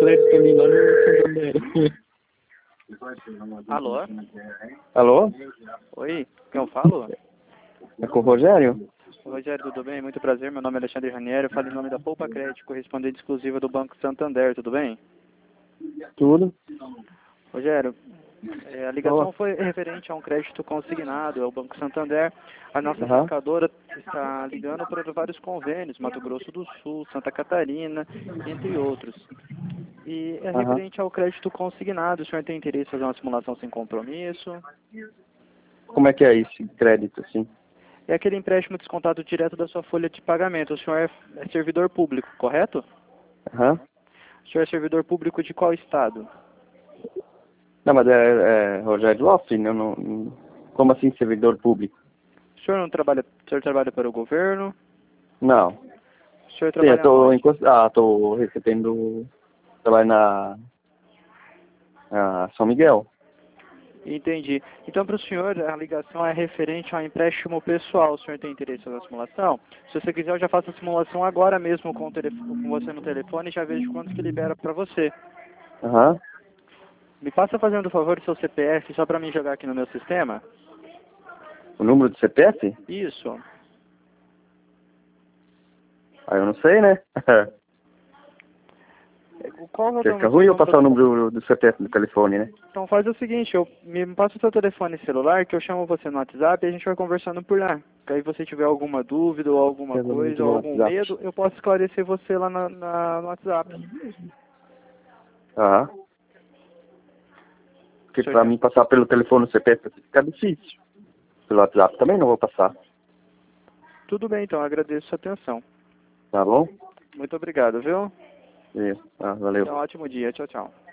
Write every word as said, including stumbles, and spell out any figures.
crédito pra mim lá no Santander. Alô? Alô? Oi, quem eu falo? É com o Rogério? Rogério, tudo bem? Muito prazer, meu nome é Alexandre Ranieri, eu falo em nome da Poupa Crédito, correspondente exclusiva do Banco Santander, tudo bem? Tudo? Rogério, é, a ligação foi referente a um crédito consignado, é o Banco Santander. A nossa Aham. fiscadora está ligando para vários convênios, Mato Grosso do Sul, Santa Catarina, entre outros. E é Aham. referente ao crédito consignado, o senhor tem interesse em fazer uma simulação sem compromisso? Como é que é esse crédito, assim? É aquele empréstimo descontado direto da sua folha de pagamento. O senhor é, é servidor público, correto? Aham. O senhor é servidor público de qual estado? Não, mas é, é Rogério Loft, não, não... Como assim servidor público? O senhor não trabalha, o senhor trabalha para o governo? Não. O senhor Sim, eu trabalha tô onde? encost... Ah, tô recebendo... Trabalho na... na São Miguel. Entendi. Então, para o senhor, a ligação é referente ao empréstimo pessoal. O senhor tem interesse na simulação? Se você quiser, eu já faço a simulação agora mesmo com, o telef... com você no telefone e já vejo quanto que libera para você. Aham. Me passa fazendo o favor do seu C P F só para mim jogar aqui no meu sistema? O número do C P F? Isso. Ah, eu não sei, né? Qual é o Fica nome ruim eu do... passar o número do C P F do telefone, né? Então faz o seguinte, eu, me passa o seu telefone celular que eu chamo você no WhatsApp e a gente vai conversando por lá. Que aí você tiver alguma dúvida ou alguma coisa ou No algum WhatsApp. medo, eu posso esclarecer você lá na, na- no WhatsApp. Aham. Porque Senhor pra já- mim passar pelo telefone o C P F fica difícil. Pelo WhatsApp também não vou passar. Tudo bem, então, agradeço a sua atenção. Tá bom? Muito obrigado, viu? Isso. Ah, valeu. Tenha um ótimo dia. Tchau, tchau.